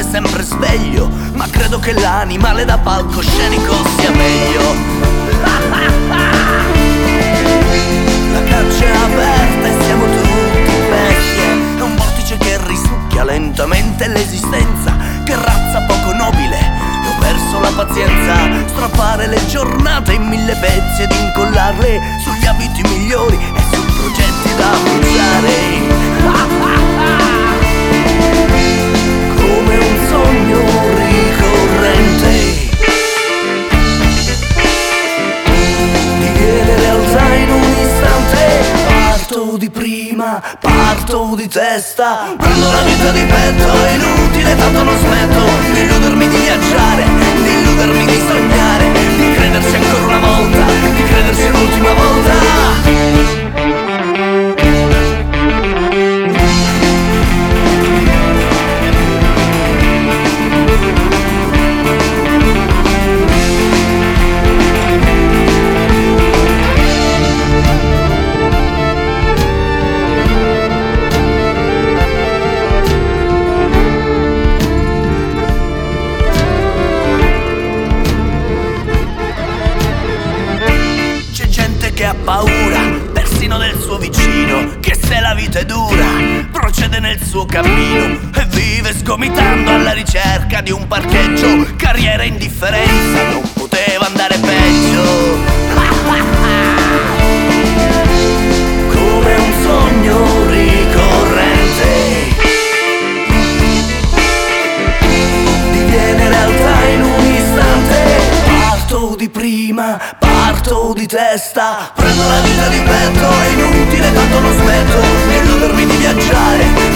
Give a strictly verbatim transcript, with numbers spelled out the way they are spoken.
sempre sveglio, ma credo che l'animale da palcoscenico sia meglio. La caccia è aperta e siamo tutti bestie. È un vortice che risucchia lentamente l'esistenza. Che razza poco nobile, e ho perso la pazienza. Strappare le giornate in mille pezzi ed incollarle sugli abiti migliori e su progetti da bruciare. Come un sogno ricorrente diviene realtà in un istante. Parto di prima, parto di testa, prendo la vita di petto, è inutile tanto non smetto di illudermi di viaggiare, di illudermi di sognare, di credersi ancora una volta, di credersi l'ultima volta. Che ha paura persino del suo vicino, che se la vita è dura procede nel suo cammino e vive sgomitando alla ricerca di un parcheggio. Carriera e indifferenza, non poteva andare peggio. Come un sogno ricorrente diviene realtà in un istante. Parto di prima, parto di testa, prendo la vita di petto, è inutile tanto non smetto di illudermi di viaggiare,